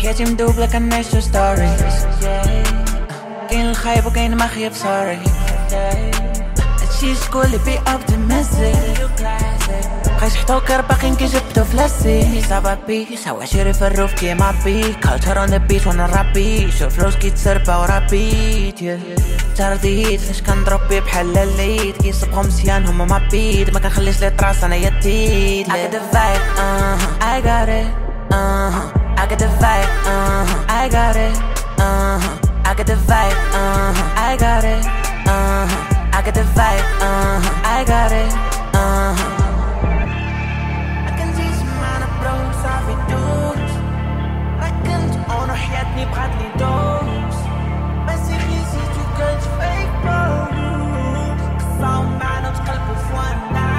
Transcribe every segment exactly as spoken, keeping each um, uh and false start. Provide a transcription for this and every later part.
حياتي مدوبلة كنعيشو ستوري كاين الخايب وكاين ما خيب صاري هادشي شكون اللي بي اوبتيميستيك بقيت حتوكر باقيين كي جبتو فلاسي صابا بي سوا شيري في الروف كيما بي كالتر اون ذا بيت وانا رابي شوف فلوس كيتسربا ورابيت ترديت فاش كنضربي بحال الليد كيصبغو مزيان هما ما بيد ما كنخليش لي طراس انا يديد I got the vibe uh-huh I got it uh-huh I got the vibe uh-huh I got it uh-huh I got the vibe uh-huh I got it uh-huh I got the vibe uh-huh I got it uh-huh حياتني بغاتني دوز ماشي خيزيتو كنت فيك بروز قصاو معنا وتقلبو فوانا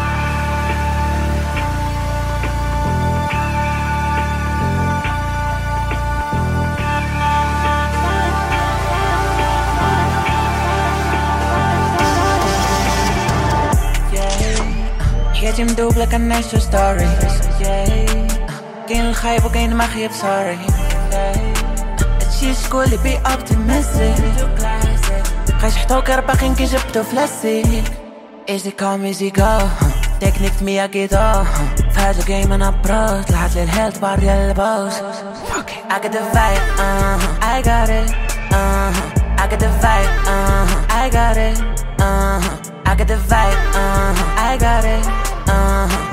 حياتي مدوبلة كنعيشو ستوري كاين الخايب وكاين ما خيب صاري هادشي شكون اللي بي اوبتيميستيك بقيت حتوكر باقيين كي جبتو فلاسيك ايزي كوم ايزي جو تكنيك مياكيدو فهاد الجيم انا برو طلعت لي الهيلث بار ديال البوس I got the vibe uh-huh I got it uh-huh I got the vibe uh-huh I got it uh-huh I got the vibe uh-huh I got it uh-huh